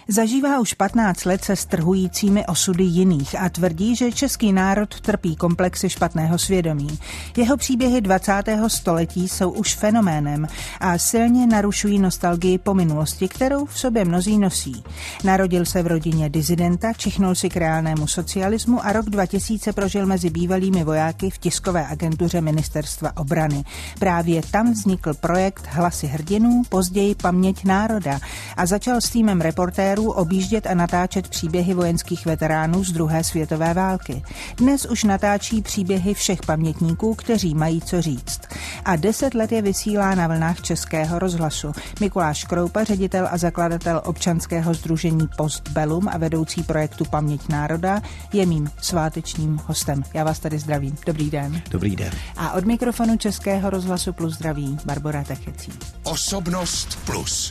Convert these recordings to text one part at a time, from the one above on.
Zažívá už 15 let se strhujícími osudy jiných a tvrdí, že český národ trpí komplexy špatného svědomí. Jeho příběhy 20. století jsou už fenoménem a silně narušují nostalgii po minulosti, kterou v sobě mnozí nosí. Narodil se v rodině disidenta, čichnul si k reálnému socialismu a rok 2000 prožil mezi bývalými vojáky v tiskové agentuře Ministerstva obrany. Právě tam vznikl projekt Hlasy hrdinů, později Paměť národa, a začal s týmem reportérů objíždět a natáčet příběhy vojenských veteránů z druhé světové války. Dnes už natáčí příběhy všech pamětníků, kteří mají co říct. A 10 let je vysílá na vlnách Českého rozhlasu. Mikuláš Kroupa, ředitel a zakladatel občanského sdružení Postbellum a vedoucí projektu Paměť národa, je mým svátečním hostem. Já vás tady zdravím. Dobrý den. Dobrý den. A od mikrofonu Českého rozhlasu Plus zdraví Barbora Techecí. Osobnost Plus.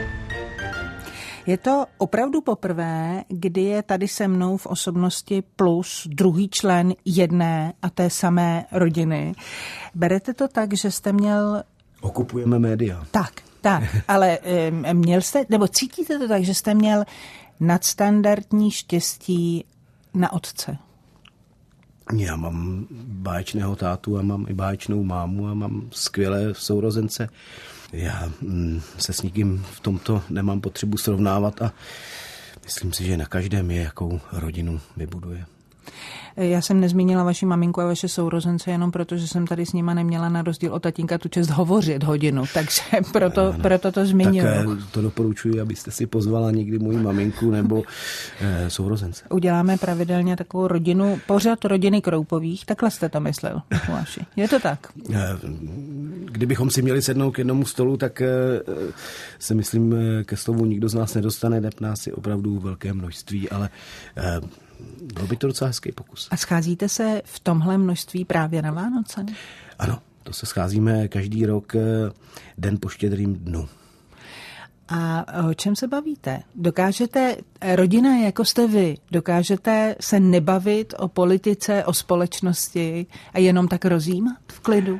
Je to opravdu poprvé, kdy je tady se mnou v Osobnosti Plus druhý člen jedné a té samé rodiny. Berete to tak, že jste měl... Okupujeme média. Tak, ale měl jste, nebo cítíte to tak, že jste měl nadstandardní štěstí na otce? Já mám báječného tátu a mám i báječnou mámu a mám skvělé sourozence. Já se s nikým v tomto nemám potřebu srovnávat a myslím si, že na každém je, jakou rodinu vybuduje. Já jsem nezmínila vaši maminku a vaše sourozence jenom proto, že jsem tady s nima neměla na rozdíl od tatínka tu čest hovořit hodinu, takže proto to zmiňuji. Tak to doporučuji, abyste si pozvala někdy moji maminku nebo sourozence. Uděláme pravidelně takovou rodinu, pořad rodiny Kroupových, takhle jste to myslel, Mikuláši. Je to tak? Kdybychom si měli sednout k jednomu stolu, tak se myslím, ke slovu nikdo z nás nedostane, neb nás je opravdu velké množství, ale byl by to docela hezký pokus. A scházíte se v tomhle množství právě na Vánoce? Ano, to se scházíme každý rok den po Štědrým dnu. A o čem se bavíte? Dokážete, rodina jako jste vy, dokážete se nebavit o politice, o společnosti a jenom tak rozjímat v klidu?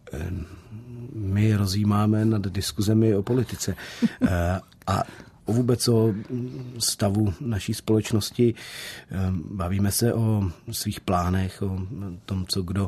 My rozjímáme nad diskuzemi o politice a vůbec o stavu naší společnosti. Bavíme se o svých plánech, o tom, co kdo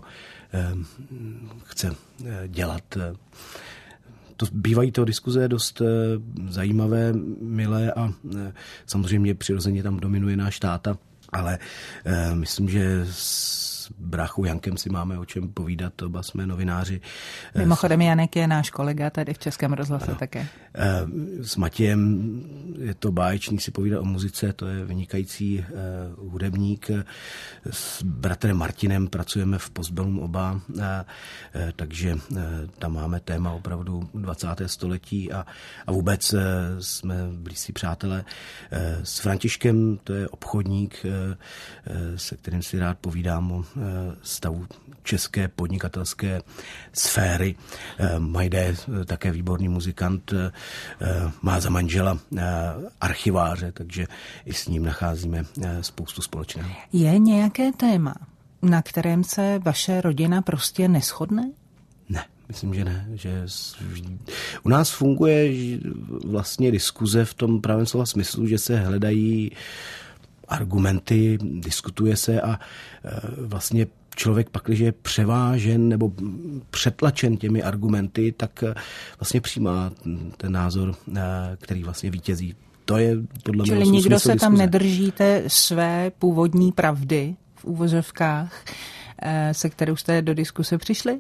chce dělat. Bývají to diskuze dost zajímavé, milé a samozřejmě přirozeně tam dominuje náš táta, ale myslím, že s bráchou Jankem si máme o čem povídat, oba jsme novináři. Mimochodem Janek je náš kolega tady v Českém rozhlase také. S Matějem je to báječný si povídat o muzice, to je vynikající hudebník. S bratrem Martinem pracujeme v Postbellum oba, takže tam máme téma opravdu 20. století a vůbec jsme blízcí přátelé. S Františkem, to je obchodník, se kterým si rád povídám o stavu české podnikatelské sféry. Majde také výborný muzikant, má za manžela archiváře, takže i s ním nacházíme spoustu společného. Je nějaké téma, na kterém se vaše rodina prostě neshodne? Ne. Myslím, že ne. Že u nás funguje vlastně diskuze v tom pravém slova smyslu, že se hledají argumenty, diskutuje se a vlastně člověk pakliže je převážen nebo přetlačen těmi argumenty, tak vlastně přijímá ten názor, který vlastně vítězí. To je podle mě. Čili nikdo se tam nedržíte své původní pravdy v úvozovkách, se kterou jste do diskuse přišli?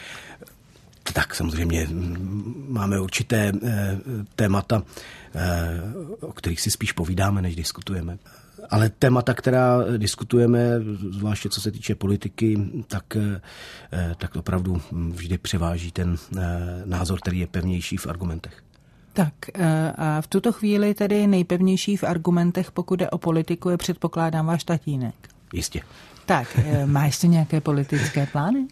Tak samozřejmě máme určité témata, o kterých si spíš povídáme, než diskutujeme. Ale témata, která diskutujeme, zvláště co se týče politiky, tak opravdu vždy převáží ten názor, který je pevnější v argumentech. Tak a v tuto chvíli tedy nejpevnější v argumentech, pokud jde o politiku, je předpokládám váš tatínek. Jistě. Tak, má ještě nějaké politické plány?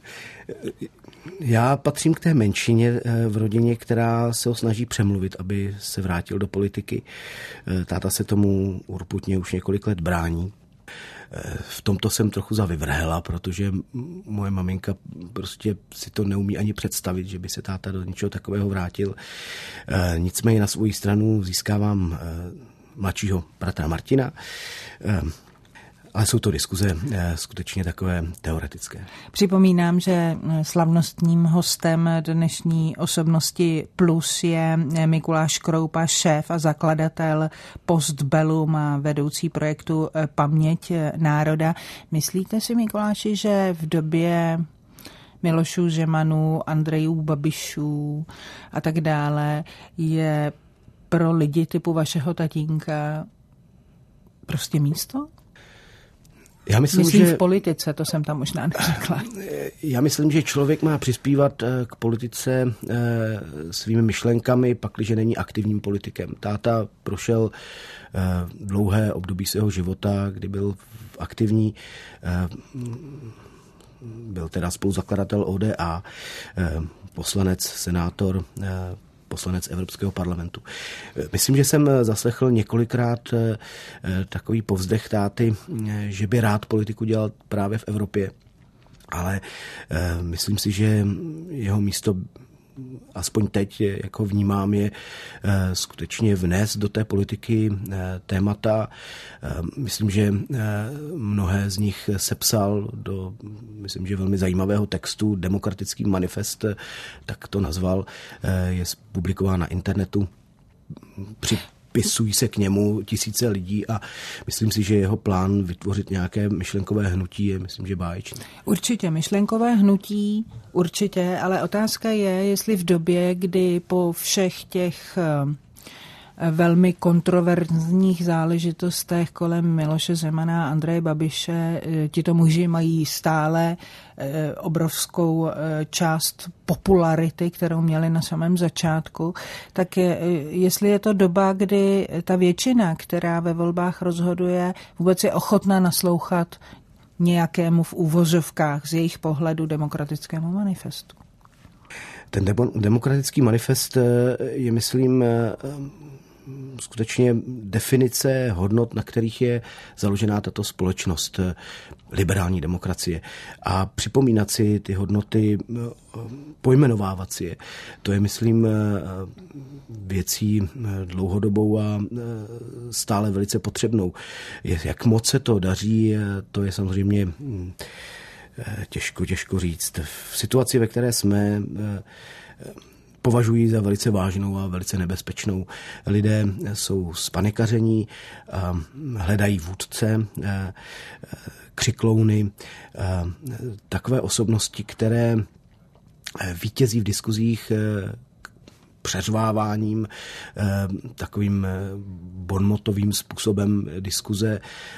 Já patřím k té menšině v rodině, která se ho snaží přemluvit, aby se vrátil do politiky. Táta se tomu urputně už několik let brání. V tomto jsem trochu zavyvrhela, protože moje maminka prostě si to neumí ani představit, že by se táta do něčeho takového vrátil. Nicméně na svou stranu získávám mladšího bratra Martina. Ale jsou to diskuze skutečně takové teoretické. Připomínám, že slavnostním hostem dnešní Osobnosti Plus je Mikuláš Kroupa, šéf a zakladatel Postbellum a vedoucí projektu Paměť národa. Myslíte si, Mikuláši, že v době Milošů Zemanů, Andrejů Babišů a tak dále je pro lidi typu vašeho tatínka prostě místo? Já myslím, že v politice, to jsem tam možná neřekla. Já myslím, že člověk má přispívat k politice svými myšlenkami, pakliže není aktivním politikem. Táta prošel dlouhé období svého života, kdy byl aktivní, byl teda spoluzakladatel ODA, poslanec, senátor, poslanec Evropského parlamentu. Myslím, že jsem zaslechl několikrát takový povzdech táty, že by rád politiku dělal právě v Evropě, ale myslím si, že jeho místo, aspoň teď, jako vnímám, je skutečně vnést do té politiky témata. Myslím, že mnohé z nich sepsal do, myslím, že velmi zajímavého textu, Demokratický manifest, tak to nazval, je publikován na internetu. Připisují se k němu tisíce lidí a myslím si, že jeho plán vytvořit nějaké myšlenkové hnutí je, myslím, že báječný. Určitě, myšlenkové hnutí, určitě, ale otázka je, jestli v době, kdy po všech těch velmi kontroverzních záležitostech kolem Miloše Zemana a Andreje Babiše tito muži mají stále obrovskou část popularity, kterou měli na samém začátku, tak jestli je to doba, kdy ta většina, která ve volbách rozhoduje, vůbec je ochotná naslouchat nějakému v úvozovkách z jejich pohledu demokratickému manifestu. Ten demokratický manifest je, myslím, skutečně definice hodnot, na kterých je založená tato společnost, liberální demokracie. A připomínat si ty hodnoty, pojmenovávat si je, to je, myslím, věcí dlouhodobou a stále velice potřebnou. Jak moc se to daří, to je samozřejmě těžko říct. V situaci, ve které jsme, považují za velice vážnou a velice nebezpečnou. Lidé jsou spanikaření, hledají vůdce, křiklouny, takové osobnosti, které vítězí v diskuzích přeřváváním, takovým bonmotovým způsobem diskuze.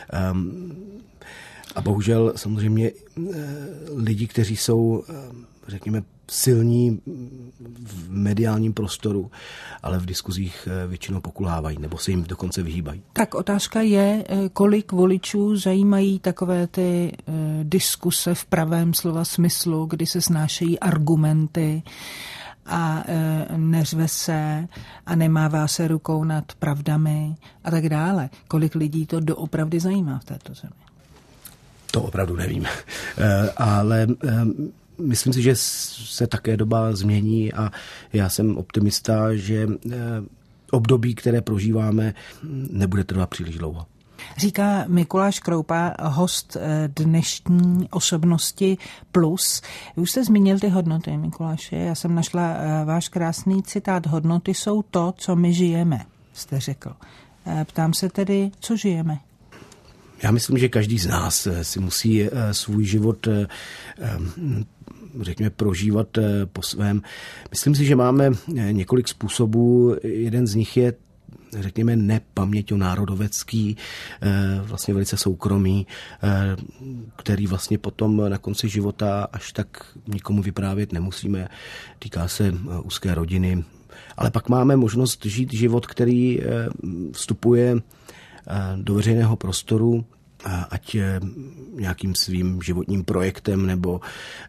A bohužel samozřejmě lidi, kteří jsou, řekněme, silní v mediálním prostoru, ale v diskuzích většinou pokulhávají nebo se jim dokonce vyhýbají. Tak otázka je, kolik voličů zajímají takové ty diskuse v pravém slova smyslu, kdy se snášejí argumenty a neřve se a nemává se rukou nad pravdami a tak dále. Kolik lidí to doopravdy zajímá v této zemi? To opravdu nevím. Ale myslím si, že se také doba změní a já jsem optimista, že období, které prožíváme, nebude trvat příliš dlouho. Říká Mikuláš Kroupa, host dnešní Osobnosti Plus. Vy už jste zmínil ty hodnoty, Mikuláši. Já jsem našla váš krásný citát. Hodnoty jsou to, co my žijeme, jste řekl. Ptám se tedy, co žijeme? Já myslím, že každý z nás si musí svůj život, řekněme, prožívat po svém. Myslím si, že máme několik způsobů. Jeden z nich je, řekněme, nepaměťonárodovecký, vlastně velice soukromý, který vlastně potom na konci života až tak nikomu vyprávět nemusíme. Týká se úzké rodiny. Ale pak máme možnost žít život, který vstupuje do veřejného prostoru, ať nějakým svým životním projektem nebo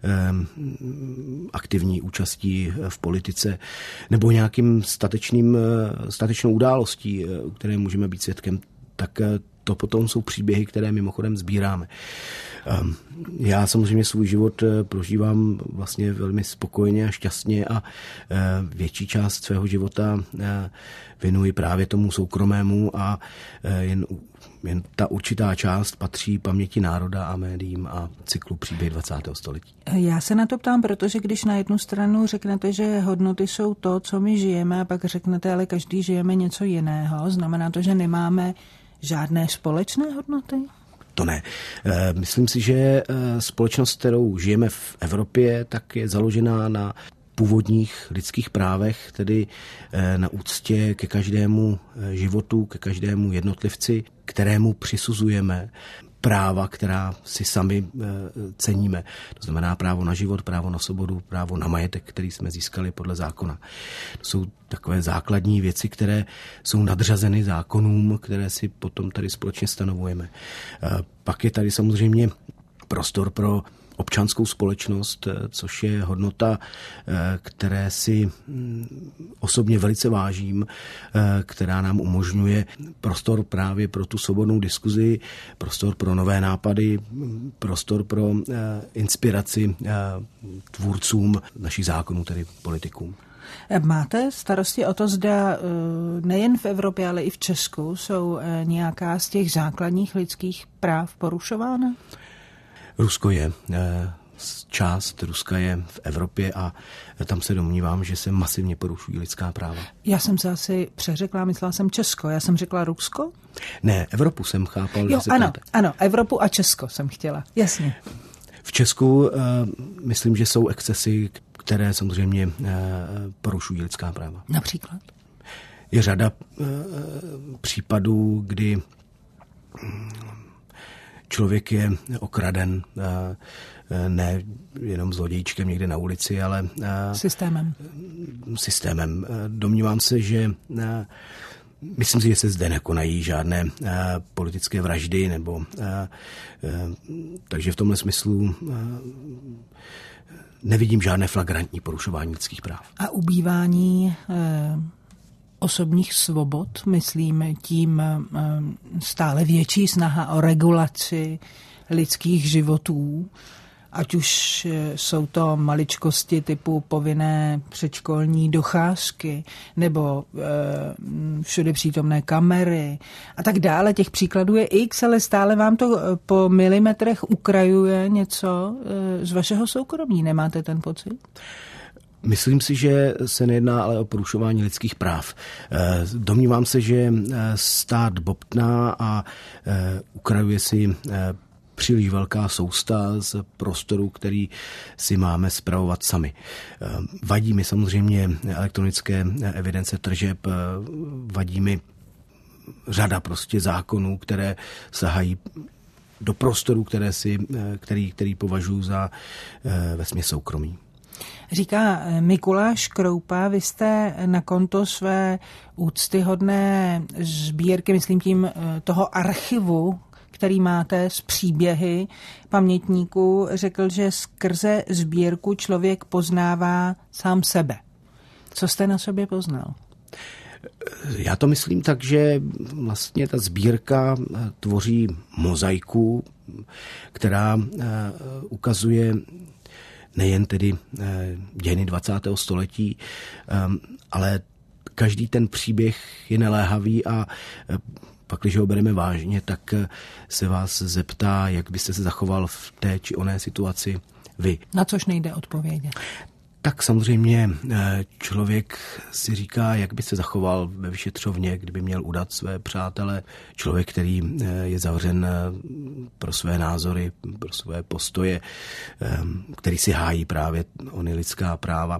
aktivní účastí v politice nebo nějakým statečnou událostí, které můžeme být svědkem, tak to potom jsou příběhy, které mimochodem sbíráme. Já samozřejmě svůj život prožívám vlastně velmi spokojeně a šťastně a větší část svého života věnuji právě tomu soukromému a jen ta určitá část patří paměti národa a médiím a cyklu Příběhy 20. století. Já se na to ptám, protože když na jednu stranu řeknete, že hodnoty jsou to, co my žijeme, a pak řeknete, ale každý žijeme něco jiného, znamená to, že nemáme žádné společné hodnoty? To ne. Myslím si, že společnost, kterou žijeme v Evropě, tak je založená na původních lidských právech, tedy na úctě ke každému životu, ke každému jednotlivci, kterému přisuzujeme práva, která si sami ceníme. To znamená právo na život, právo na svobodu, právo na majetek, který jsme získali podle zákona. To jsou takové základní věci, které jsou nadřazeny zákonům, které si potom tady společně stanovujeme. Pak je tady samozřejmě prostor pro občanskou společnost, což je hodnota, které si osobně velice vážím, která nám umožňuje prostor právě pro tu svobodnou diskuzi, prostor pro nové nápady, prostor pro inspiraci tvůrcům našich zákonů, tedy politikům. Máte starosti o to, zda nejen v Evropě, ale i v Česku jsou nějaká z těch základních lidských práv porušována? Rusko je. Část Ruska je v Evropě a tam se domnívám, že se masivně porušují lidská práva. Já jsem se asi přeřekla, myslela jsem Česko. Já jsem řekla Rusko? Ne, Evropu jsem chápal. Jo, ano, Evropu a Česko jsem chtěla, jasně. V Česku myslím, že jsou excesy, které samozřejmě porušují lidská práva. Například? Je řada případů, kdy člověk je okraden ne jenom zlodějčkem někde na ulici, ale systémem. Domnívám se, že myslím si, že se zde nekonají žádné politické vraždy, nebo takže v tomhle smyslu nevidím žádné flagrantní porušování lidských práv. A ubývání osobních svobod, myslím tím stále větší snaha o regulaci lidských životů, ať už jsou to maličkosti typu povinné předškolní docházky nebo všude přítomné kamery a tak dále. Těch příkladů je x, ale stále vám to po milimetrech ukrajuje něco z vašeho soukromí. Nemáte ten pocit? Myslím si, že se nejedná ale o porušování lidských práv. Domnívám se, že stát bobtná a ukrajuje si příliš velká sousta z prostoru, který si máme spravovat sami. Vadí mi samozřejmě elektronické evidence tržeb, vadí mi řada prostě zákonů, které sahají do prostoru, který považuji za vesměs soukromý. Říká Mikuláš Kroupa, vy jste na konto své úctyhodné sbírky, myslím tím toho archivu, který máte z příběhy pamětníků, řekl, že skrze sbírku člověk poznává sám sebe. Co jste na sobě poznal? Já to myslím tak, že vlastně ta sbírka tvoří mozaiku, která ukazuje nejen tedy dějiny 20. století, ale každý ten příběh je naléhavý a pak, když ho bereme vážně, tak se vás zeptá, jak byste se zachoval v té či oné situaci vy. Na což nejde odpovědět. Tak samozřejmě člověk si říká, jak by se zachoval ve vyšetřovně, kdyby měl udat své přátele. Člověk, který je zavřen pro své názory, pro své postoje, který si hájí právě ony lidská práva.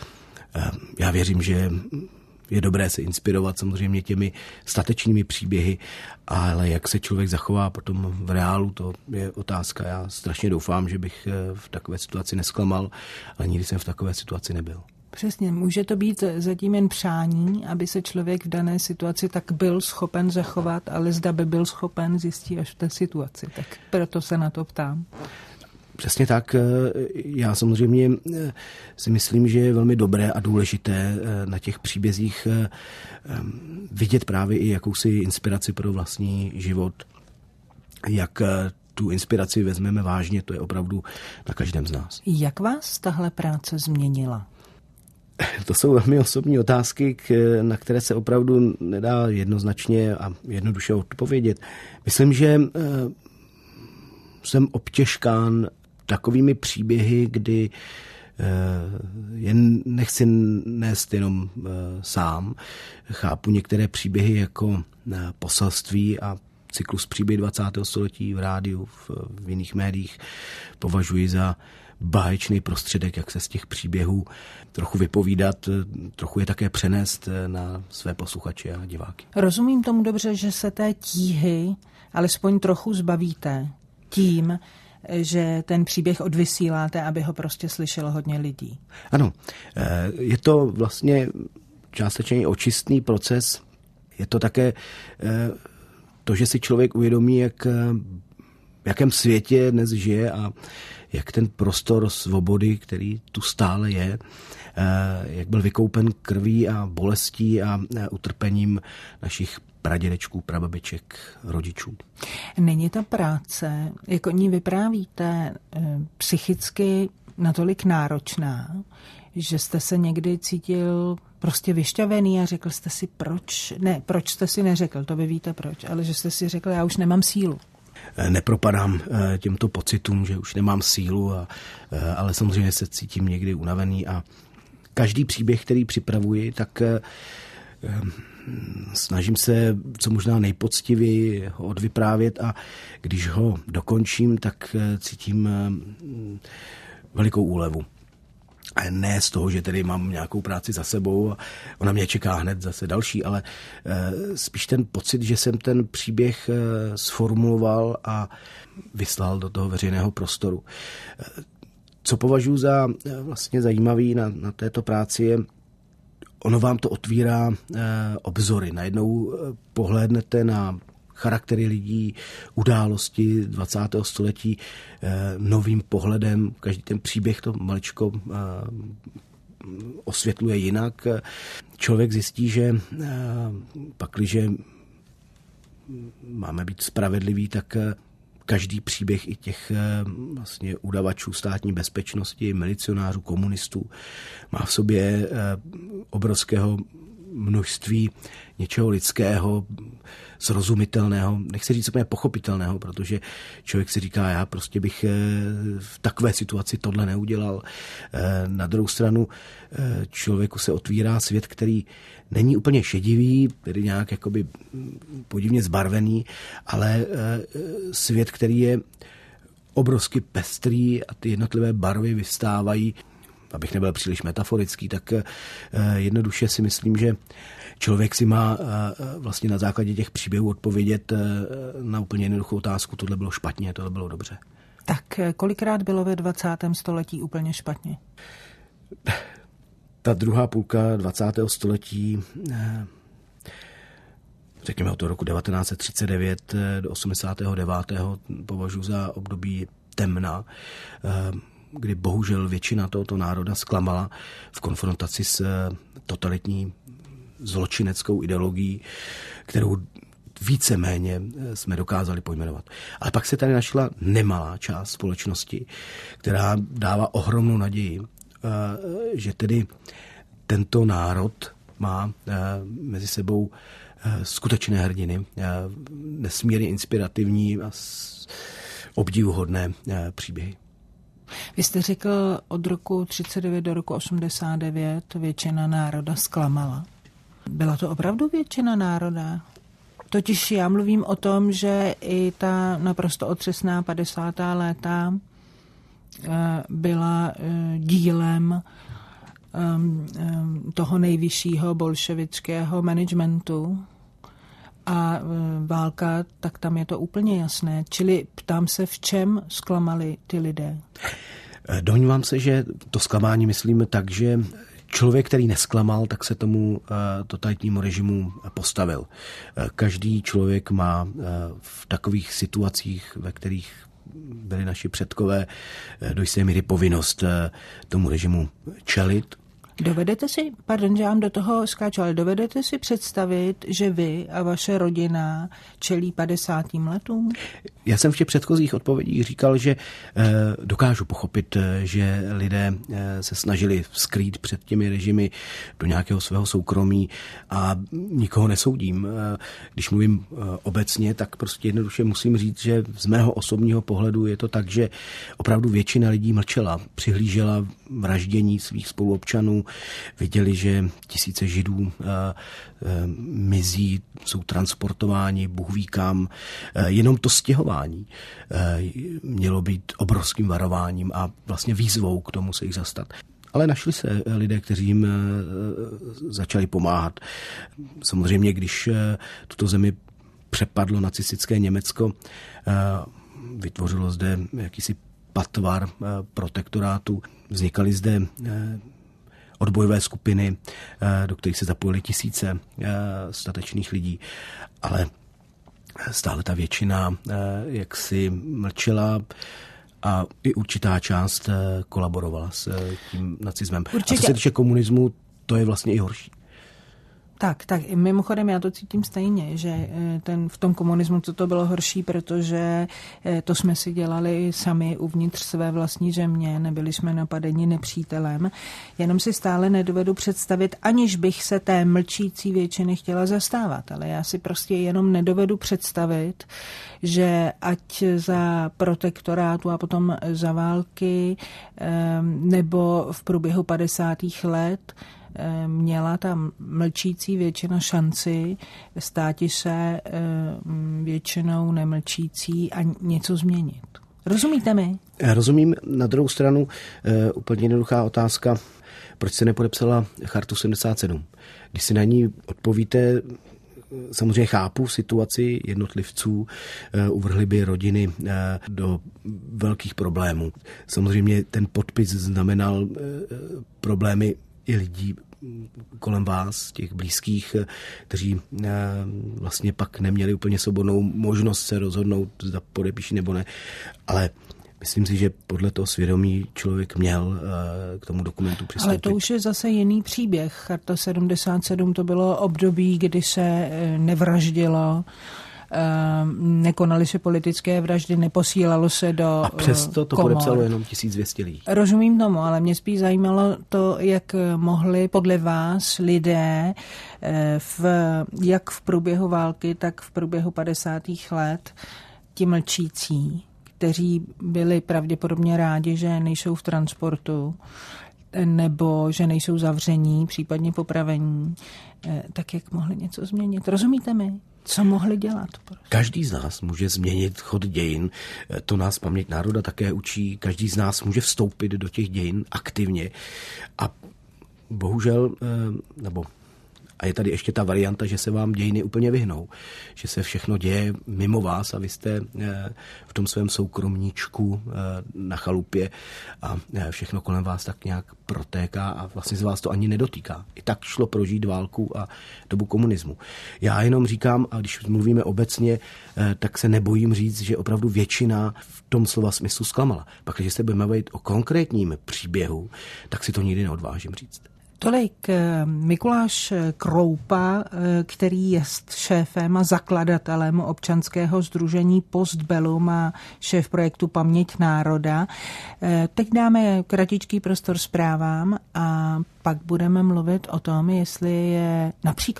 Já věřím, že je dobré se inspirovat samozřejmě těmi statečnými příběhy, ale jak se člověk zachová potom v reálu, to je otázka. Já strašně doufám, že bych v takové situaci nesklamal, ale nikdy jsem v takové situaci nebyl. Přesně, může to být zatím jen přání, aby se člověk v dané situaci tak byl schopen zachovat, ale zda by byl schopen zjistit až v té situaci. Tak proto se na to ptám. Přesně tak. Já samozřejmě si myslím, že je velmi dobré a důležité na těch příbězích vidět právě i jakousi inspiraci pro vlastní život. Jak tu inspiraci vezmeme vážně, to je opravdu na každém z nás. Jak vás tahle práce změnila? To jsou velmi osobní otázky, na které se opravdu nedá jednoznačně a jednoduše odpovědět. Myslím, že jsem obtěžkán takovými příběhy, kdy jen nechci nést jenom sám. Chápu některé příběhy jako poselství a cyklus příběhy 20. století v rádiu, v jiných médiích považuji za báječný prostředek, jak se z těch příběhů trochu vypovídat, trochu je také přenést na své posluchače a diváky. Rozumím tomu dobře, že se té tíhy alespoň trochu zbavíte tím, že ten příběh odvysíláte, aby ho prostě slyšelo hodně lidí. Ano, je to vlastně částečně očistný proces. Je to také to, že si člověk uvědomí, v jakém světě dnes žije a jak ten prostor svobody, který tu stále je, jak byl vykoupen krví a bolestí a utrpením našich pradědečků, prababiček, rodičů. Není ta práce, jak o ní vyprávíte, psychicky natolik náročná, že jste se někdy cítil prostě vyšťavený a řekl jste si proč jste si neřekl, to vy víte proč, ale že jste si řekl, já už nemám sílu. Nepropadám těmto pocitům, že už nemám sílu, ale samozřejmě se cítím někdy unavený a každý příběh, který připravuji, tak snažím se co možná nejpoctivěji ho odvyprávět a když ho dokončím, tak cítím velikou úlevu. A ne z toho, že tedy mám nějakou práci za sebou a ona mě čeká hned zase další, ale spíš ten pocit, že jsem ten příběh sformuloval a vyslal do toho veřejného prostoru. Co považuji za vlastně zajímavý na této práci je, ono vám to otvírá obzory. Najednou pohlédnete na charaktery lidí, události 20. století novým pohledem. Každý ten příběh to maličko osvětluje jinak. Člověk zjistí, že pakliže máme být spravedliví, tak každý příběh i těch vlastně udavačů státní bezpečnosti, milicionářů, komunistů má v sobě obrovského množství něčeho lidského, srozumitelného, nechci říct úplně pochopitelného, protože člověk si říká, já prostě bych v takové situaci tohle neudělal. Na druhou stranu člověku se otvírá svět, který není úplně šedivý, tedy nějak jakoby podivně zbarvený, ale svět, který je obrovsky pestrý a ty jednotlivé barvy vystávají. Abych nebyl příliš metaforický, tak jednoduše si myslím, že člověk si má vlastně na základě těch příběhů odpovědět na úplně jednoduchou otázku, tohle bylo špatně, tohle bylo dobře. Tak kolikrát bylo ve 20. století úplně špatně? Ta druhá půlka 20. století, řekněme od toho roku 1939 do 89. považuji za období temna, kdy bohužel většina tohoto národa zklamala v konfrontaci s totalitní zločineckou ideologií, kterou víceméně jsme dokázali pojmenovat. Ale pak se tady našla nemalá část společnosti, která dává ohromnou naději, že tedy tento národ má mezi sebou skutečné hrdiny, nesmírně inspirativní a obdivuhodné příběhy. Vy jste řekl, od roku 39 do roku 89 většina národa zklamala. Byla to opravdu většina národa? Totiž já mluvím o tom, že i ta naprosto otřesná 50. léta byla dílem toho nejvyššího bolševického managementu a válka, tak tam je to úplně jasné. Čili ptám se, v čem zklamali ty lidé? Domnívám se, že to zklamání myslíme tak, že člověk, který nesklamal, tak se tomu totalitnímu režimu postavil. Každý člověk má v takových situacích, ve kterých byli naši předkové, do jisté míry povinnost tomu režimu čelit. Dovedete si, pardon, že vám do toho skáču, ale dovedete si představit, že vy a vaše rodina čelí 50. letům? Já jsem v těch předchozích odpovědích říkal, že dokážu pochopit, že lidé se snažili skrýt před těmi režimy do nějakého svého soukromí a nikoho nesoudím. Když mluvím obecně, tak prostě jednoduše musím říct, že z mého osobního pohledu je to tak, že opravdu většina lidí mlčela, přihlížela vraždění svých spoluobčanů, viděli, že tisíce Židů mizí, jsou transportováni, Bůh ví kam. Jenom to stěhování mělo být obrovským varováním a vlastně výzvou k tomu se jich zastat. Ale našli se lidé, kteří jim začali pomáhat. Samozřejmě, když tuto zemi přepadlo nacistické Německo, vytvořilo zde jakýsi patvar protektorátu, vznikaly zde odbojové skupiny, do kterých se zapojili tisíce statečných lidí, ale stále ta většina jaksi mlčela a i určitá část kolaborovala s tím nacismem. Určitě. A co se týče komunismu, to je vlastně i horší. Tak, mimochodem já to cítím stejně, že v tom komunismu to bylo horší, protože to jsme si dělali sami uvnitř své vlastní země, nebyli jsme napadeni nepřítelem, jenom si stále nedovedu představit, aniž bych se té mlčící většiny chtěla zastávat, ale já si prostě jenom nedovedu představit, že ať za protektorátu a potom za války nebo v průběhu 50. let měla ta mlčící většina šanci státi se většinou nemlčící a něco změnit. Rozumíte mi? Já rozumím. Na druhou stranu úplně jednoduchá otázka, proč se nepodepsala Chartu 77? Když si na ní odpovíte, samozřejmě chápu situaci jednotlivců, uvrhly by rodiny do velkých problémů. Samozřejmě ten podpis znamenal problémy i lidí kolem vás, těch blízkých, kteří vlastně pak neměli úplně svobodnou možnost se rozhodnout, zda podepíší nebo ne. Ale myslím si, že podle toho svědomí člověk měl k tomu dokumentu přistoupit. Ale to už je zase jiný příběh. Charta 77 to bylo období, kdy se nevraždilo, nekonaly se politické vraždy, neposílalo se do komor. A přesto to podepsalo jenom 1200 lidí. Rozumím tomu, ale mě spíš zajímalo to, jak mohli podle vás lidé jak v průběhu války, tak v průběhu 50. let ti mlčící, kteří byli pravděpodobně rádi, že nejsou v transportu, nebo že nejsou zavření, případně popravení, tak jak mohli něco změnit? Rozumíte mi? Co mohli dělat? Každý z nás může změnit chod dějin, to nás paměť národa také učí, každý z nás může vstoupit do těch dějin aktivně a bohužel, a je tady ještě ta varianta, že se vám dějiny úplně vyhnou, že se všechno děje mimo vás a vy jste v tom svém soukromníčku na chalupě a všechno kolem vás tak nějak protéká a vlastně se vás to ani nedotýká. I tak šlo prožít válku a dobu komunismu. Já jenom říkám, a když mluvíme obecně, tak se nebojím říct, že opravdu většina v tom slova smyslu zklamala. Pak, když se budeme bavit o konkrétním příběhu, tak si to nikdy neodvážím říct. Tolik Mikuláš Kroupa, který je šéfem a zakladatelem občanského sdružení Postbellum a šéf projektu Paměť národa. Teď dáme kratičký prostor zprávám a pak budeme mluvit o tom, jestli je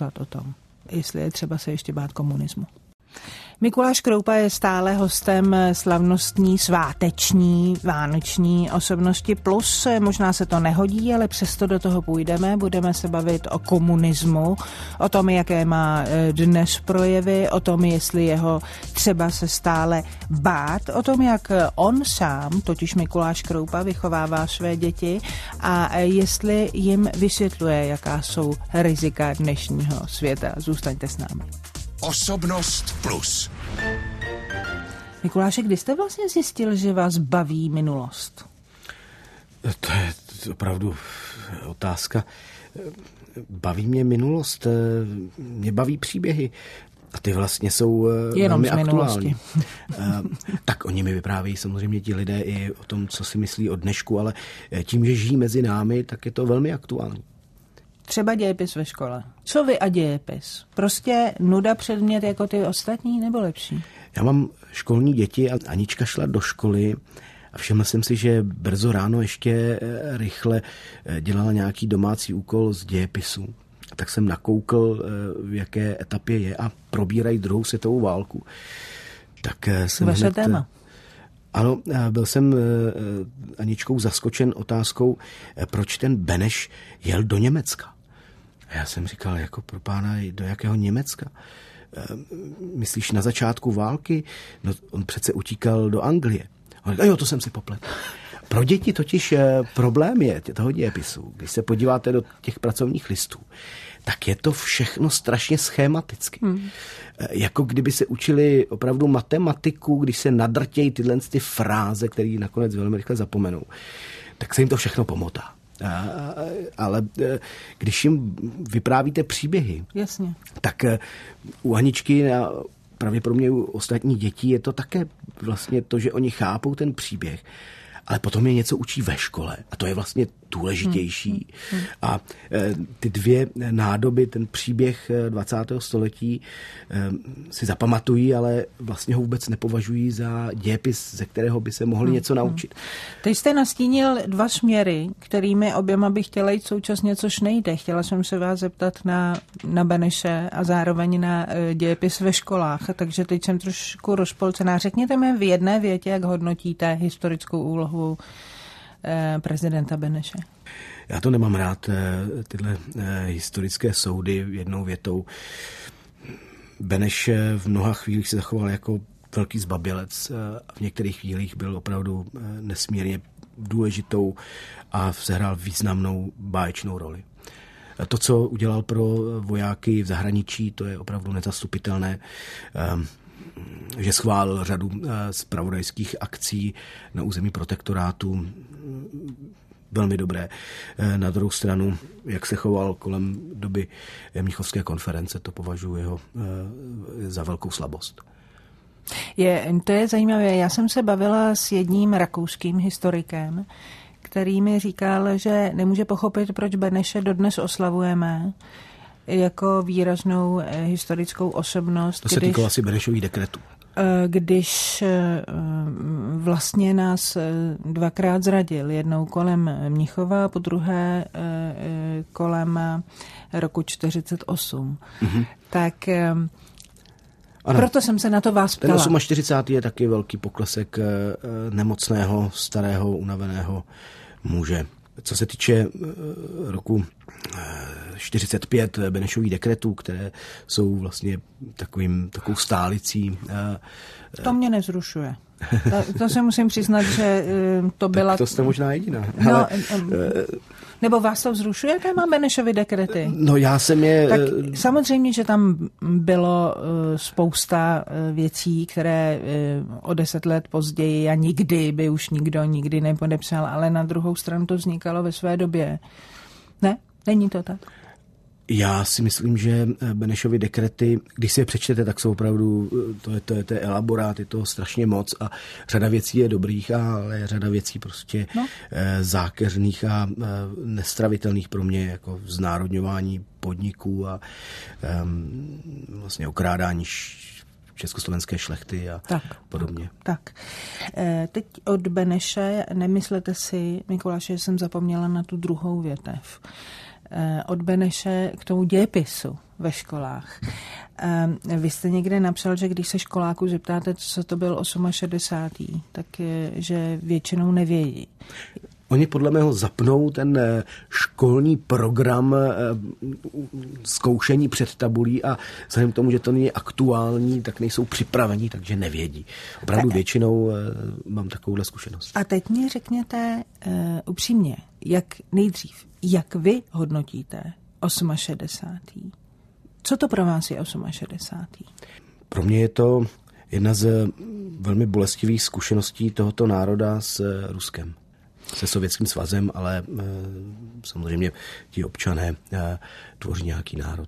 třeba se ještě bát komunismu. Mikuláš Kroupa je stále hostem slavnostní, sváteční, vánoční Osobnosti plus. Možná se to nehodí, ale přesto do toho půjdeme. Budeme se bavit o komunismu, o tom, jaké má dnes projevy, o tom, jestli jeho třeba se stále bát, o tom, jak on sám, totiž Mikuláš Kroupa, vychovává své děti a jestli jim vysvětluje, jaká jsou rizika dnešního světa. Zůstaňte s námi. Osobnost plus. Mikuláši, kdy jste vlastně zjistil, že vás baví minulost? To je opravdu otázka. Baví mě minulost, mě baví příběhy. A ty vlastně jsou jenom velmi aktuální. Tak oni mi vyprávějí samozřejmě ti lidé i o tom, co si myslí o dnešku, ale tím, že žijí mezi námi, tak je to velmi aktuální. Třeba dějepis ve škole. Co vy a dějepis? Prostě nuda předmět jako ty ostatní nebo lepší? Já mám školní děti a Anička šla do školy a všiml jsem si, že brzo ráno ještě rychle dělala nějaký domácí úkol z dějepisu. Tak jsem nakoukl, v jaké etapě je a probírají druhou světovou válku. Tak jsem Vaše téma. Ano, byl jsem Aničkou zaskočen otázkou, proč ten Beneš jel do Německa. A já jsem říkal, jako pro pána, do jakého Německa? Myslíš na začátku války? No, on přece utíkal do Anglie. On říkal, jo, to jsem si popletl. Pro děti totiž problém je toho dějepisu. Když se podíváte do těch pracovních listů, tak je to všechno strašně schematicky. Jako kdyby se učili opravdu matematiku, když se nadrtějí tyhle ty fráze, které nakonec velmi rychle zapomenou, tak se jim to všechno pomotá. Ale když jim vyprávíte příběhy, jasně, tak u Aničky a pravděpodobně u ostatních dětí je to také vlastně to, že oni chápou ten příběh, ale potom je něco učí ve škole a to je vlastně důležitější. A ty dvě nádoby, ten příběh 20. století si zapamatují, ale vlastně ho vůbec nepovažují za dějepis, ze kterého by se mohli něco naučit. Teď jste nastínil dva směry, kterými oběma bych chtěla jít současně, což nejde. Chtěla jsem se vás zeptat na Beneše a zároveň na dějepis ve školách, takže teď jsem trošku rozpolcená. Řekněte mi v jedné větě, jak hodnotíte historickou úlohu prezidenta Beneše. Já to nemám rád, tyhle historické soudy jednou větou. Beneš v mnoha chvílích se zachoval jako velký zbabělec a v některých chvílích byl opravdu nesmírně důležitou a sehrál významnou báječnou roli. To, co udělal pro vojáky v zahraničí, to je opravdu nezastupitelné. Že schválil řadu zpravodajských akcí na území protektorátu. Velmi dobré. Na druhou stranu, jak se choval kolem doby Mnichovské konference, to považuji za velkou slabost. To je zajímavé. Já jsem se bavila s jedním rakouským historikem, který mi říkal, že nemůže pochopit, proč Beneše dodnes oslavujeme jako výraznou historickou osobnost. To se týkalo asi Benešových dekretů. Když vlastně nás dvakrát zradil. Jednou kolem Mnichova, po druhé kolem roku 1948. Tak ano. Proto jsem se na to vás ptala. Ten 48. je taky velký poklesek nemocného, starého, unaveného muže. Co se týče roku 45 Benešových dekretů, které jsou vlastně takovou stálicí. To mě nevzrušuje. To se musím přiznat, že to byla... Tak to jste možná jediná. No, ale, nebo vás to vzrušuje, téma Benešovy dekrety? No já jsem je... Tak samozřejmě, že tam bylo spousta věcí, které o 10 let později a nikdy by už nikdo nikdy nepodepsal, ale na druhou stranu to vznikalo ve své době. Ne? Není to tak? Já si myslím, že Benešovy dekrety, když si je přečtete, tak jsou opravdu, to je elaborát, je to strašně moc a řada věcí je dobrých, ale řada věcí prostě zákeřných a nestravitelných pro mě, jako znárodňování podniků a vlastně okrádání československé šlechty a podobně. Tak. Teď od Beneše nemyslete si, Mikuláši, že jsem zapomněla na tu druhou větev. Od Beneše k tomu dějepisu ve školách. Vy jste někde napsal, že když se školáků zeptáte, co to byl 68, tak že většinou nevědí. Oni podle mého zapnou ten školní program zkoušení před tabulí a vzhledem k tomu, že to není aktuální, tak nejsou připraveni, takže nevědí. Opravdu většinou mám takovouhle zkušenost. A teď mi řekněte upřímně, jak vy hodnotíte 68. Co to pro vás je 68? Pro mě je to jedna z velmi bolestivých zkušeností tohoto národa s Ruskem. Se Sovětským svazem, ale samozřejmě ti občané tvoří nějaký národ.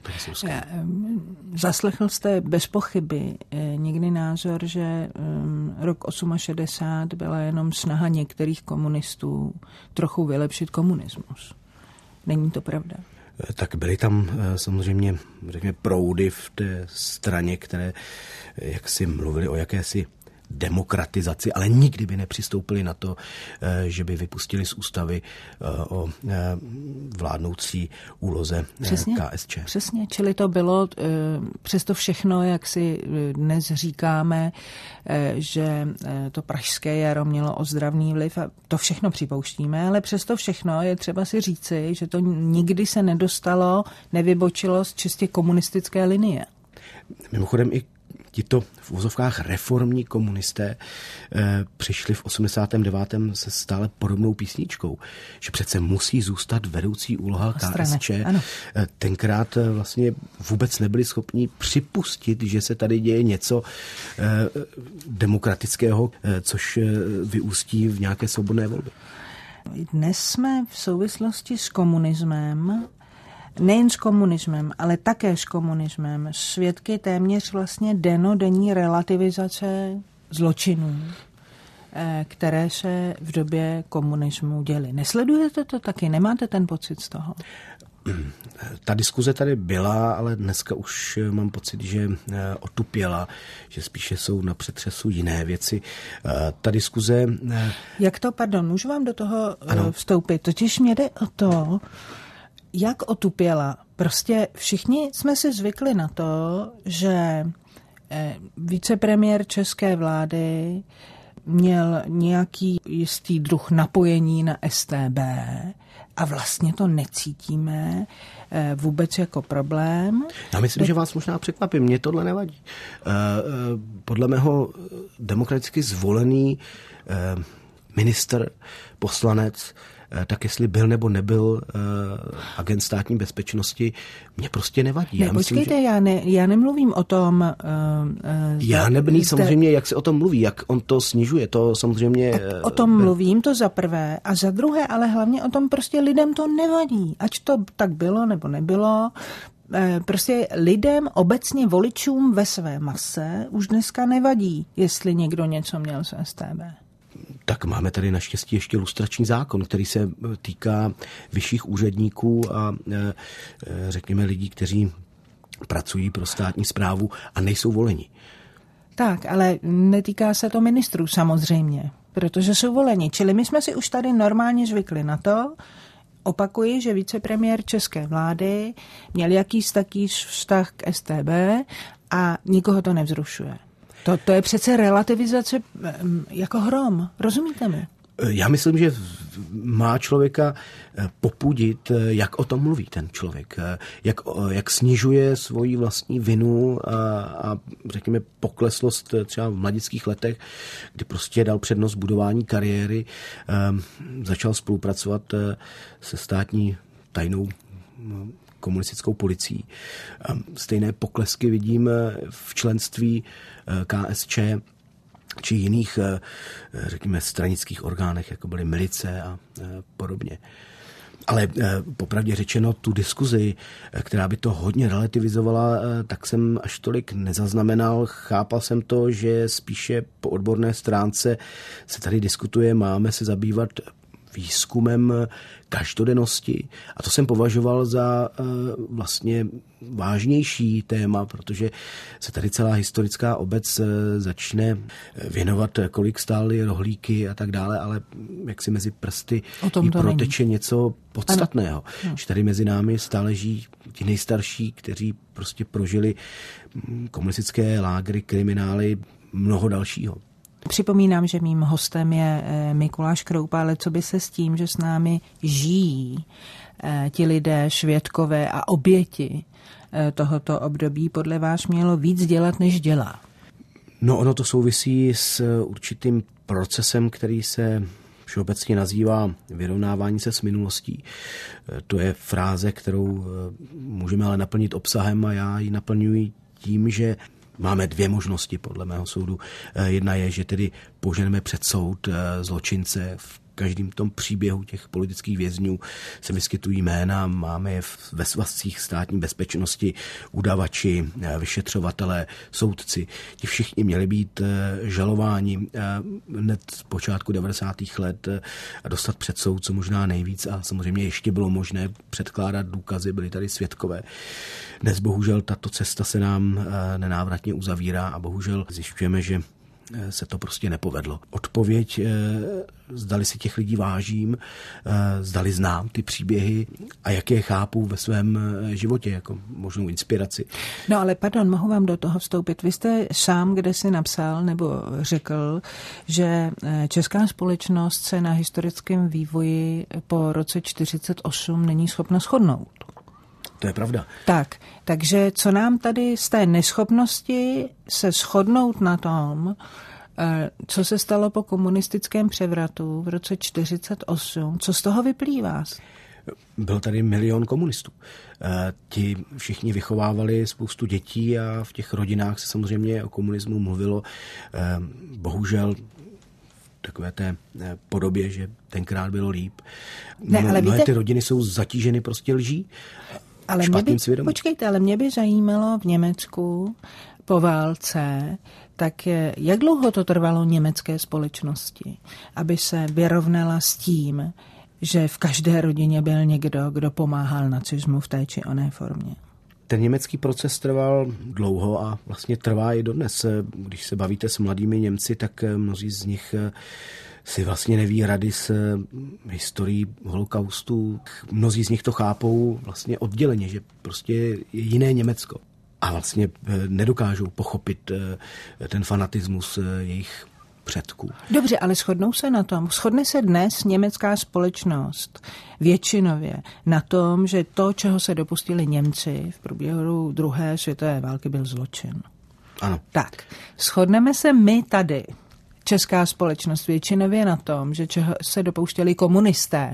Zaslechl jste bez pochyby někdy názor, že rok 68 byla jenom snaha některých komunistů trochu vylepšit komunismus. Není to pravda? Tak byly tam samozřejmě, řekněme, proudy v té straně, které jaksi mluvili o jakési demokratizaci, ale nikdy by nepřistoupili na to, že by vypustili z ústavy o vládnoucí úloze KSČ. Přesně, čili to bylo přesto všechno, jak si dnes říkáme, že to pražské jaro mělo ozdravný vliv a to všechno připouštíme, ale přesto všechno je třeba si říci, že to nikdy se nedostalo, nevybočilo z čistě komunistické linie. Mimochodem i tito v uvozovkách reformní komunisté přišli v 89. se stále podobnou písničkou, že přece musí zůstat vedoucí úloha KSČ. Tenkrát vlastně vůbec nebyli schopni připustit, že se tady děje něco demokratického, což vyústí v nějaké svobodné volby. Dnes jsme v souvislosti s komunismem, nejen s komunismem, ale také s komunismem, svědky téměř vlastně dennodenní relativizace zločinů, které se v době komunismu děly. Nesledujete to taky? Nemáte ten pocit z toho? Ta diskuze tady byla, ale dneska už mám pocit, že otupěla, že spíše jsou na přetřesu jiné věci. Ta diskuze... Jak to, můžu vám do toho vstoupit? Totiž mě jde o to, jak otupěla. Prostě všichni jsme si zvykli na to, že vicepremiér české vlády měl nějaký jistý druh napojení na StB a vlastně to necítíme vůbec jako problém. Já myslím, že vás možná překvapím. Mně tohle nevadí. Podle mého demokraticky zvolený ministr, poslanec, tak jestli byl nebo nebyl agent státní bezpečnosti, mě prostě nevadí. Počkejte, já nemluvím o tom... Já nebyl samozřejmě, jak se o tom mluví, jak on to snižuje, to samozřejmě... Tak o tom mluvím, to za prvé, a za druhé, ale hlavně o tom prostě lidem to nevadí. Ať to tak bylo nebo nebylo, prostě lidem, obecně voličům ve své mase už dneska nevadí, jestli někdo něco měl z StB. Tak máme tady naštěstí ještě lustrační zákon, který se týká vyšších úředníků a řekněme lidí, kteří pracují pro státní správu a nejsou voleni. Tak, ale netýká se to ministrů samozřejmě, protože jsou voleni. Čili my jsme si už tady normálně zvykli na to, opakuji, že vicepremiér české vlády měl jakýsi taký vztah k StB a nikoho to nevzrušuje. To je přece relativizace jako hrom. Rozumíte mi? Já myslím, že má člověka popudit, jak o tom mluví ten člověk, jak snižuje svoji vlastní vinu a řekněme pokleslost třeba v mladických letech, kdy prostě dal přednost budování kariéry, začal spolupracovat se státní tajnou komunistickou policií. Stejné poklesky vidím v členství KSČ či jiných, řekněme, stranických orgánech, jako byly milice a podobně. Ale popravdě řečeno, tu diskuzi, která by to hodně relativizovala, tak jsem až tolik nezaznamenal. Chápal jsem to, že spíše po odborné stránce se tady diskutuje, máme se zabývat výzkumem každodennosti. A to jsem považoval za vlastně vážnější téma, protože se tady celá historická obec začne věnovat, kolik stály rohlíky a tak dále, ale jak si mezi prsty jí proteče něco podstatného. Že tady mezi námi stále žijí ti nejstarší, kteří prostě prožili komunistické lágry, kriminály, mnoho dalšího. Připomínám, že mým hostem je Mikuláš Kroupa, ale co by se s tím, že s námi žijí ti lidé, svědkové a oběti tohoto období, podle vás mělo víc dělat, než dělá? No, ono to souvisí s určitým procesem, který se všeobecně nazývá vyrovnávání se s minulostí. To je fráze, kterou můžeme ale naplnit obsahem a já ji naplňuji tím, že máme dvě možnosti, podle mého soudu. Jedna je, že tedy poženeme před soud zločince v každém tom příběhu těch politických vězňů se vyskytují jména, máme je ve svazcích státní bezpečnosti, udavači, vyšetřovatelé, soudci. Ti všichni měli být žalováni hned z počátku 90. let a dostat před soud co možná nejvíc a samozřejmě ještě bylo možné předkládat důkazy, byli tady svědkové. Dnes bohužel tato cesta se nám nenávratně uzavírá a bohužel zjišťujeme, že se to prostě nepovedlo. Odpověď, zdali si těch lidí vážím, zdali znám ty příběhy a jak je chápu ve svém životě jako možnou inspiraci. No ale pardon, mohu vám do toho vstoupit. Vy jste sám kdesi napsal nebo řekl, že česká společnost se na historickém vývoji po roce 1948 není schopna shodnout. To je pravda. Takže co nám tady z té neschopnosti se shodnout na tom, co se stalo po komunistickém převratu v roce 1948, co z toho vyplývá? Byl tady 1 milion komunistů. Ti všichni vychovávali spoustu dětí a v těch rodinách se samozřejmě o komunismu mluvilo. Bohužel takové té podobě, že tenkrát bylo líp. Mnohé ty rodiny jsou zatíženy prostě lží. Ale počkejte, ale mě by zajímalo v Německu po válce, tak jak dlouho to trvalo německé společnosti, aby se vyrovnala s tím, že v každé rodině byl někdo, kdo pomáhal nacismu v té či oné formě? Ten německý proces trval dlouho a vlastně trvá i dodnes. Když se bavíte s mladými Němci, tak mnozí z nich si vlastně neví rady s historií holokaustu. Mnozí z nich to chápou vlastně odděleně, že prostě je jiné Německo. A vlastně nedokážou pochopit ten fanatismus jejich předků. Dobře, ale shodnou se na tom. Shodne se dnes německá společnost většinově na tom, že to, čeho se dopustili Němci v průběhu druhé světové války, byl zločin. Ano. Tak, shodneme se my tady, česká společnost, většinově na tom, že čeho se dopouštěli komunisté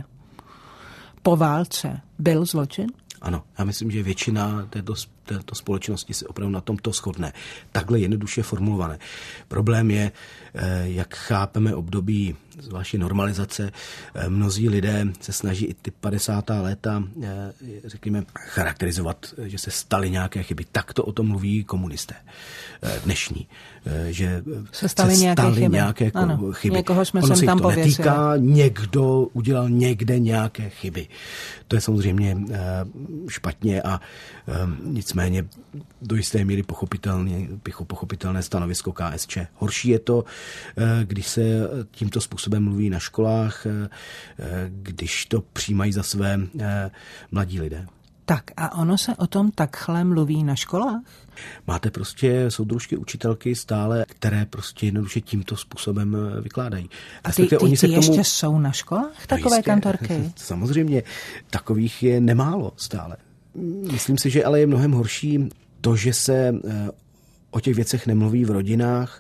po válce, byl zločin? Ano, já myslím, že většina této společnosti se opravdu na tomto shodne. Takhle jednoduše formulované. Problém je, jak chápeme období zvláště normalizace. Mnozí lidé se snaží i ty 50. léta, řekněme, charakterizovat, že se staly nějaké chyby. Tak to o tom mluví komunisté dnešní. Že se staly nějaké chyby. Někoho jsme ono sem tam pověsili. Netýká, někdo udělal někde nějaké chyby. To je samozřejmě špatně a nicméně do jisté míry pochopitelné stanovisko KSČ. Horší je to, když se tímto způsobem mluví na školách, když to přijímají za své mladí lidé. Tak a ono se o tom takhle mluví na školách? Máte prostě soudružky, učitelky stále, které prostě jednoduše tímto způsobem vykládají. A ty ještě jsou na školách takové kantorky? Samozřejmě, takových je nemálo stále. Myslím si, že ale je mnohem horší to, že se o těch věcech nemluví v rodinách,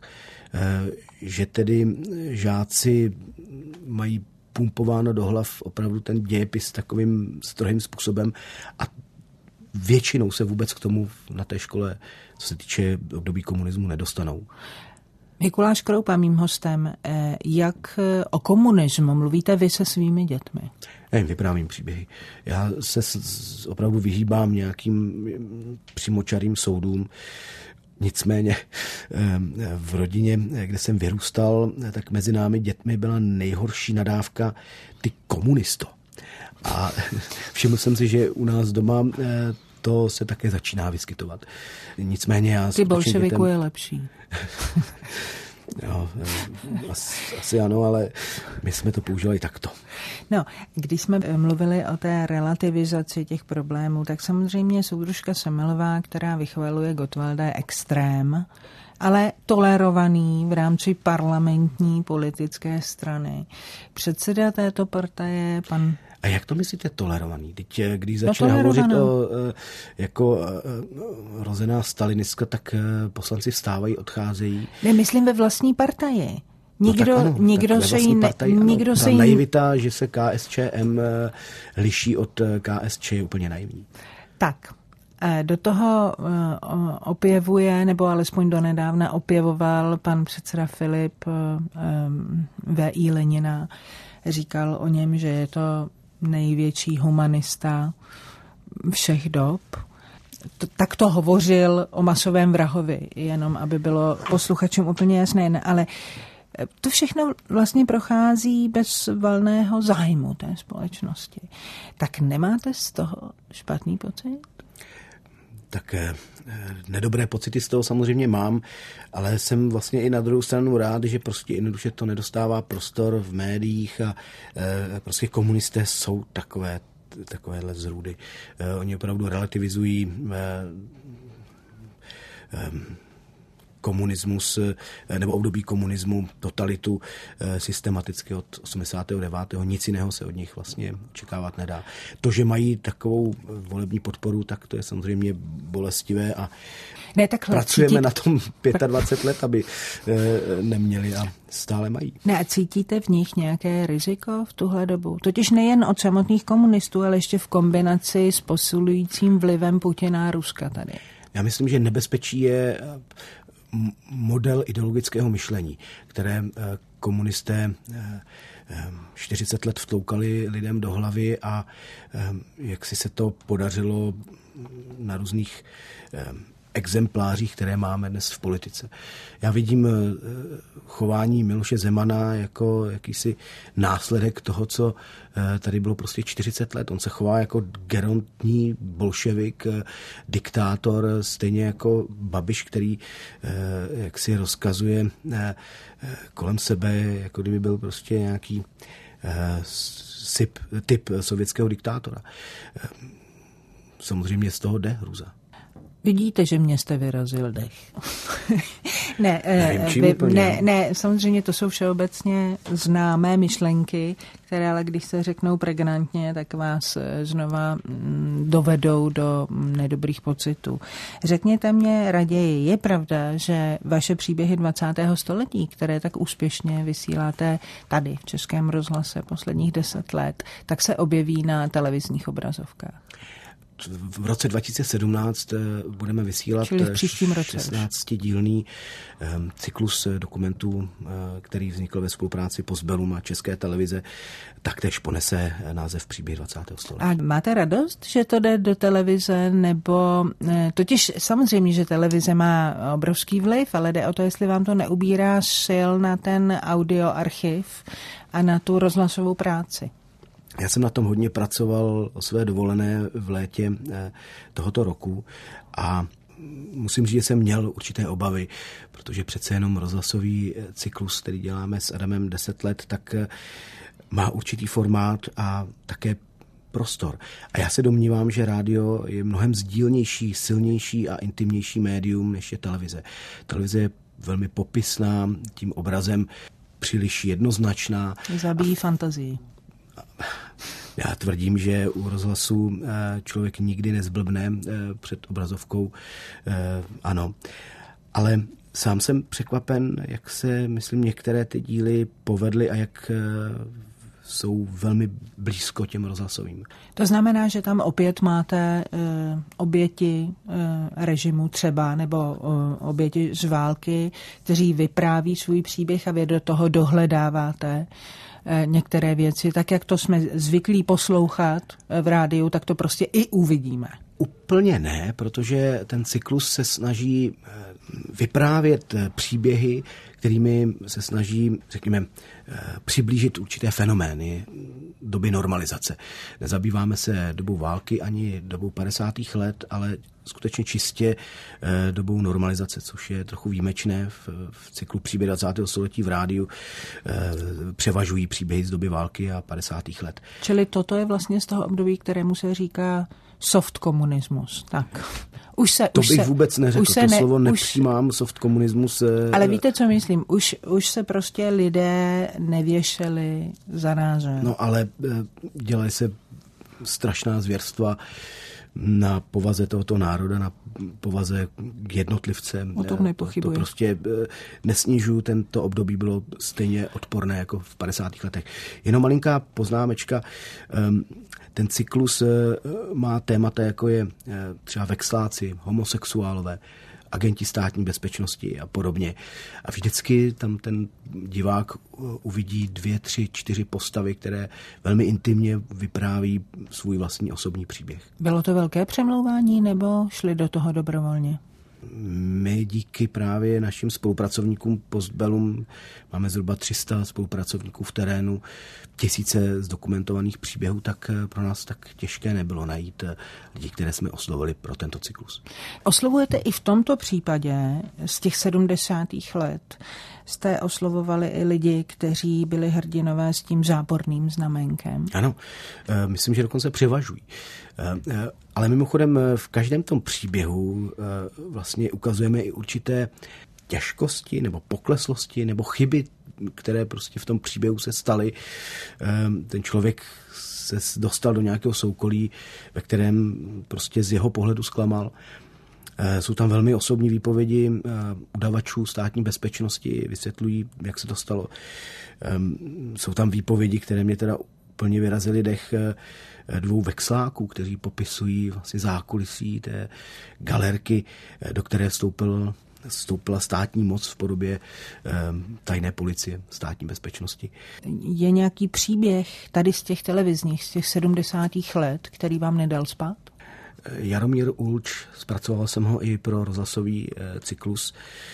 že tedy žáci mají pumpováno do hlav opravdu ten dějepis takovým strohým způsobem a většinou se vůbec k tomu na té škole, co se týče období komunismu, nedostanou. Mikuláš Kroupa, mým hostem. Jak o komunismu mluvíte vy se svými dětmi? Já jim vyprávím příběhy. Já se opravdu vyhýbám nějakým přímočarým soudům. Nicméně v rodině, kde jsem vyrůstal, tak mezi námi dětmi byla nejhorší nadávka ty komunisto. A všiml jsem si, že u nás doma to se také začíná vyskytovat. Nicméně já... Ty bolševiku je lepší. Jo, asi ano, ale my jsme to používali takto. No, když jsme mluvili o té relativizaci těch problémů, tak samozřejmě soudružka Semelová, která vychvaluje Gottwalda, je extrém, ale tolerovaný v rámci parlamentní politické strany. Předseda této partaje, pan... A jak to myslíte tolerovaný? Teď, když začne hovořit jako rozená stalinistka, tak poslanci vstávají, odcházejí. Nemyslím ve vlastní partaji. Nikdo se jí... Naivita, že se KSČM liší od KSČ, je úplně naivní. Tak, do toho opěvuje, nebo alespoň donedávna opěvoval pan předseda Filip V.I. Lenina, říkal o něm, že je to největší humanista všech dob. Tak to hovořil o masovém vrahovi, jenom aby bylo posluchačům úplně jasné, ale to všechno vlastně prochází bez valného zájmu té společnosti. Tak nemáte z toho špatný pocit? Tak nedobré pocity z toho samozřejmě mám, ale jsem vlastně i na druhou stranu rád, že prostě jednoduše to nedostává prostor v médiích a prostě komunisté jsou takovéhle zrůdy. Oni opravdu relativizují komunismus nebo období komunismu, totalitu systematicky od 89. Nic jiného se od nich vlastně očekávat nedá. To, že mají takovou volební podporu, tak to je samozřejmě bolestivé a pracujeme na tom 25 let, aby neměli a stále mají. Ne, a cítíte v nich nějaké riziko v tuhle dobu? Totiž nejen od samotných komunistů, ale ještě v kombinaci s posilujícím vlivem Putina a Ruska tady. Já myslím, že nebezpečí je model ideologického myšlení, které komunisté 40 let vtloukali lidem do hlavy a jak si se to podařilo na různých exemplářích, které máme dnes v politice. Já vidím chování Miloše Zemana jako jakýsi následek toho, co tady bylo prostě 40 let. On se chová jako gerontní bolševik, diktátor, stejně jako Babiš, který jak si rozkazuje kolem sebe, jako kdyby byl prostě nějaký typ sovětského diktátora. Samozřejmě z toho jde hrůza. Vidíte, že mě jste vyrazil dech. Ne, samozřejmě to jsou všeobecně známé myšlenky, které ale když se řeknou pregnantně, tak vás znova dovedou do nedobrých pocitů. Řekněte mě raději, je pravda, že vaše příběhy 20. století, které tak úspěšně vysíláte tady v Českém rozhlase posledních 10 let, tak se objeví na televizních obrazovkách? V roce 2017 budeme vysílat 16-dílný cyklus dokumentů, který vznikl ve spolupráci Postbellum a České televize, taktéž ponese název Příběh 20. století. A máte radost, že to jde do televize, nebo totiž samozřejmě, že televize má obrovský vliv, ale jde o to, jestli vám to neubírá sil na ten audioarchiv a na tu rozhlasovou práci. Já jsem na tom hodně pracoval o své dovolené v létě tohoto roku a musím říct, že jsem měl určité obavy, protože přece jenom rozhlasový cyklus, který děláme s Adamem 10 let, tak má určitý formát a také prostor. A já se domnívám, že rádio je mnohem sdílnější, silnější a intimnější médium, než je televize. Televize je velmi popisná, tím obrazem příliš jednoznačná. Zabíjí fantazii. Já tvrdím, že u rozhlasu člověk nikdy nezblbne před obrazovkou, ano. Ale sám jsem překvapen, jak se, myslím, některé ty díly povedly a jak jsou velmi blízko těm rozhlasovým. To znamená, že tam opět máte oběti režimu třeba, nebo oběti z války, kteří vypráví svůj příběh a vy do toho dohledáváte některé věci. Tak, jak to jsme zvyklí poslouchat v rádiu, tak to prostě i uvidíme. Úplně ne, protože ten cyklus se snaží vyprávět příběhy, kterými se snaží, řekněme, přiblížit určité fenomény doby normalizace. Nezabýváme se dobou války ani dobou 50. let, ale skutečně čistě dobou normalizace, což je trochu výjimečné v cyklu Příběh 20. století v rádiu. Převažují příběhy z doby války a 50. let. Čili toto je vlastně z toho období, kterému se říká soft komunismus. Tak. To bych vůbec neřekl, to slovo nepřijímám, soft komunismus. Ale víte, co myslím? Už se prostě lidé nevěšeli za názory. No ale dělají se strašná zvěrstva na povaze tohoto národa, na povaze jednotlivce. O tom nepochybuji. To prostě nesnižuju, tento období bylo stejně odporné jako v 50. letech. Jenom malinká poznámečka. Ten cyklus má témata, jako je třeba vexláci, homosexuálové. agenti státní bezpečnosti a podobně. A vždycky tam ten divák uvidí 2, 3, 4 postavy, které velmi intimně vypráví svůj vlastní osobní příběh. Bylo to velké přemlouvání nebo šli do toho dobrovolně? My díky právě našim spolupracovníkům Postbellum máme zhruba 300 spolupracovníků v terénu, tisíce zdokumentovaných příběhů, tak pro nás tak těžké nebylo najít lidi, které jsme oslovili pro tento cyklus. Oslovujete i v tomto případě z těch 70. let. Jste oslovovali i lidi, kteří byli hrdinové s tím záporným znamenkem. Ano, myslím, že dokonce převažují. Ale mimochodem v každém tom příběhu vlastně ukazujeme i určité těžkosti nebo pokleslosti nebo chyby, které prostě v tom příběhu se staly. Ten člověk se dostal do nějakého soukolí, ve kterém prostě z jeho pohledu zklamal. Jsou tam velmi osobní výpovědi udavačů státní bezpečnosti, vysvětlují, jak se to stalo. Jsou tam výpovědi, které mě teda úplně vyrazily dech, 2 vexláků, kteří popisují vlastně zákulisí té galerky, do které vstoupila státní moc v podobě tajné policie, státní bezpečnosti. Je nějaký příběh tady z těch televizních, z těch 70. let, který vám nedal spát? Jaromír Ulč, zpracoval jsem ho i pro rozhlasový cyklus,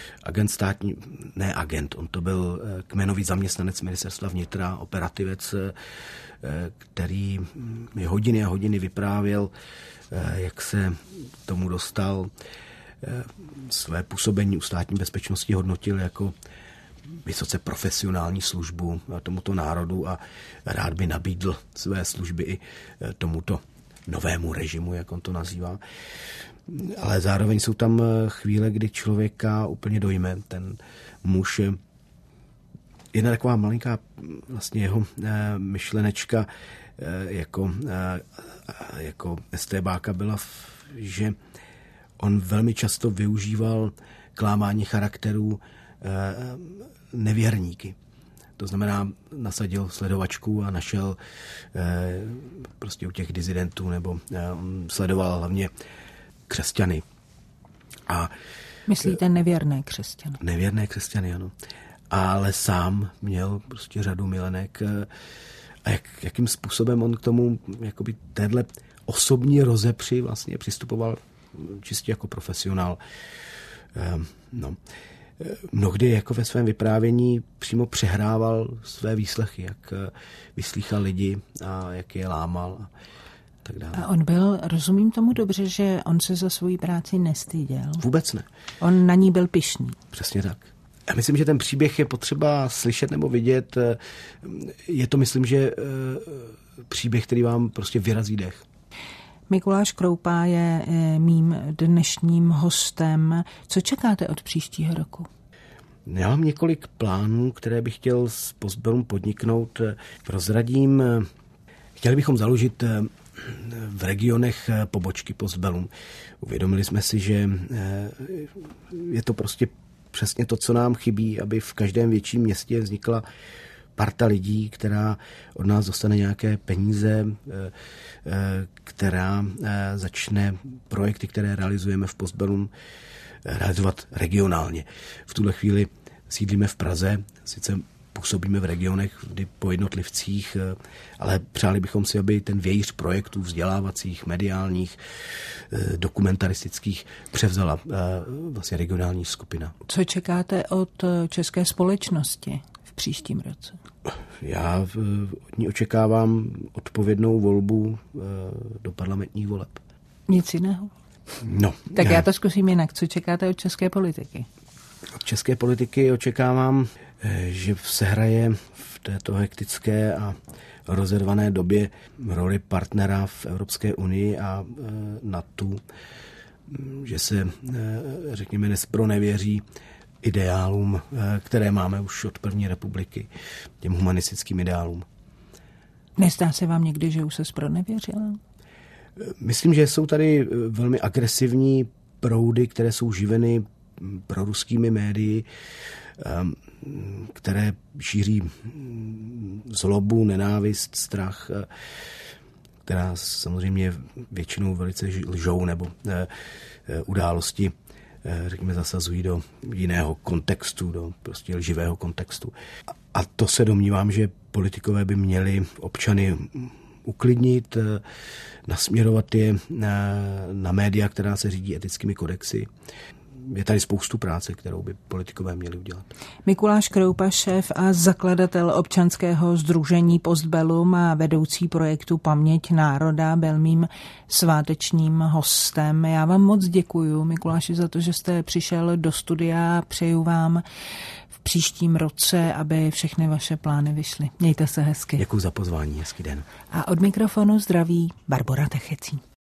on to byl kmenový zaměstnanec ministerstva vnitra, operativec, který mi hodiny a hodiny vyprávěl, jak se tomu dostal. Své působení u státní bezpečnosti hodnotil jako vysoce profesionální službu tomuto národu a rád by nabídl své služby i tomuto novému režimu, jak on to nazývá. Ale zároveň jsou tam chvíle, kdy člověka úplně dojme. Ten muž, jedna taková malinká vlastně jeho myšlenečka jako estébáka byla, že on velmi často využíval klámání charakterů nevěrníky. To znamená, nasadil sledovačku a našel prostě u těch disidentů, nebo on sledoval hlavně křesťany. Myslíte nevěrné křesťany? Nevěrné křesťany, ano. Ale sám měl prostě řadu milenek. A jakým způsobem on k tomu jakoby téhle osobní rozepři vlastně přistupoval čistě jako profesionál. Mnohdy jako ve svém vyprávění přímo přehrával své výslechy, jak vyslýchal lidi a jak je lámal a tak dále. A on byl, rozumím tomu dobře, že on se za svoji práci nestyděl? Vůbec ne. On na ní byl pyšný. Přesně tak. Já myslím, že ten příběh je potřeba slyšet nebo vidět. Je to, myslím, že příběh, který vám prostě vyrazí dech. Mikuláš Kroupa je mým dnešním hostem. Co čekáte od příštího roku? Já mám několik plánů, které bych chtěl s Postbellum podniknout. Prozradím, chtěli bychom založit v regionech pobočky Postbellum. Uvědomili jsme si, že je to prostě přesně to, co nám chybí, aby v každém větším městě vznikla parta lidí, která od nás dostane nějaké peníze, která začne projekty, které realizujeme v Postbellum, realizovat regionálně. V tuhle chvíli sídlíme v Praze, sice působíme v regionech, kdy po jednotlivcích, ale přáli bychom si, aby ten vějíř projektů vzdělávacích, mediálních, dokumentaristických převzala vlastně regionální skupina. Co čekáte od české společnosti v příštím roce? Já od ní očekávám odpovědnou volbu do parlamentních voleb. Nic jiného? No. Tak já to zkusím jinak. Co čekáte od české politiky? Od české politiky očekávám, že se hraje v této hektické a rozervané době roli partnera v Evropské unii a NATO, že se, řekněme, nespronevěří ideálům, které máme už od první republiky, těm humanistickým ideálům. Nezdá se vám někdy, že už se zpronevěřila? Myslím, že jsou tady velmi agresivní proudy, které jsou živeny proruskými médii, které šíří zlobu, nenávist, strach, která samozřejmě většinou velice lžou, nebo události řekněme, zasazují do jiného kontextu, do prostě lživého kontextu. A to se domnívám, že politikové by měli občany uklidnit, nasměrovat je na média, která se řídí etickými kodexy. Je tady spoustu práce, kterou by politikové měli udělat. Mikuláš Kroupa, šéf a zakladatel občanského sdružení Postbellum a vedoucí projektu Paměť národa, byl mým svátečním hostem. Já vám moc děkuju, Mikuláši, za to, že jste přišel do studia. Přeju vám v příštím roce, aby všechny vaše plány vyšly. Mějte se hezky. Děkuji za pozvání, hezký den. A od mikrofonu zdraví Barbora Techecí.